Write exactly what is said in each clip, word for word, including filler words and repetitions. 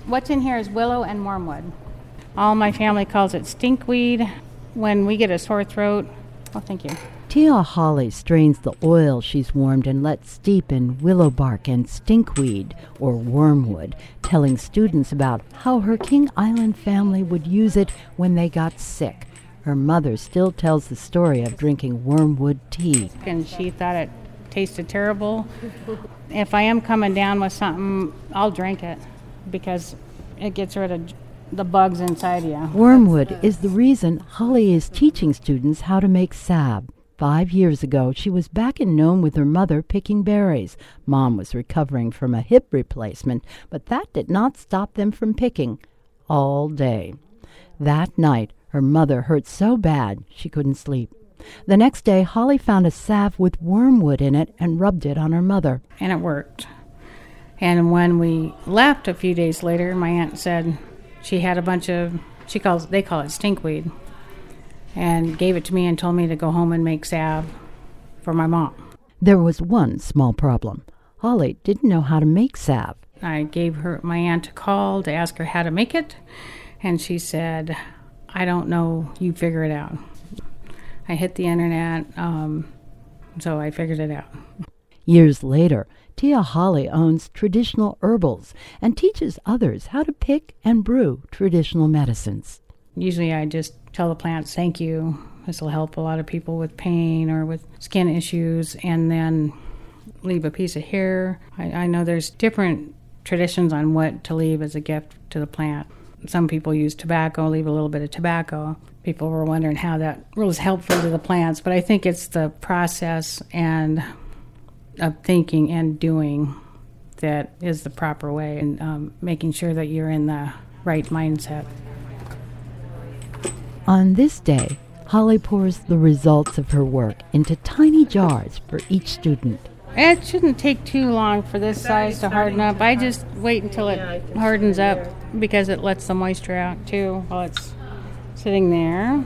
What's in here is willow and wormwood. All my family calls it stinkweed. When we get a sore throat, oh, thank you. Tia Holly strains the oil she's warmed and lets steep in willow bark and stinkweed, or wormwood, telling students about how her King Island family would use it when they got sick. Her mother still tells the story of drinking wormwood tea. And she thought it tasted terrible. If I am coming down with something, I'll drink it because it gets rid of the bugs inside you. Wormwood is the reason Holly is teaching students how to make salve. Five years ago, she was back in Nome with her mother picking berries. Mom was recovering from a hip replacement, but that did not stop them from picking all day. That night, her mother hurt so bad she couldn't sleep. The next day, Holly found a salve with wormwood in it and rubbed it on her mother. And it worked. And when we left a few days later, my aunt said she had a bunch of, she calls, they call it stinkweed, and gave it to me and told me to go home and make salve for my mom. There was one small problem. Holly didn't know how to make salve. I gave her my aunt a call to ask her how to make it, and she said, I don't know, you figure it out. I hit the internet, um, so I figured it out. Years later, Tia Holly owns Traditional Herbals and teaches others how to pick and brew traditional medicines. Usually I just tell the plants, thank you. This will help a lot of people with pain or with skin issues, and then leave a piece of hair. I, I know there's different traditions on what to leave as a gift to the plant. Some people use tobacco, leave a little bit of tobacco. People were wondering how that was helpful to the plants, but I think it's the process and of thinking and doing that is the proper way, and um, making sure that you're in the right mindset. On this day, Holly pours the results of her work into tiny jars for each student. It shouldn't take too long for this size to harden up. I just wait until it hardens up because it lets the moisture out too while it's sitting there.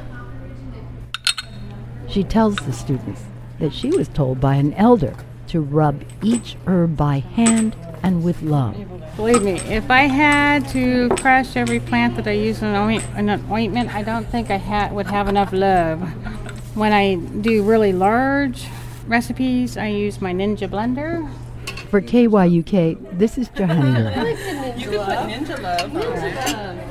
She tells the students that she was told by an elder to rub each herb by hand and with love. Believe me, if I had to crush every plant that I use in an oint- in an ointment, I don't think I ha- would have enough love. When I do really large recipes, I use my Ninja blender. For K Y U K, this is Johanna. You can put Ninja Love. Ninja Love.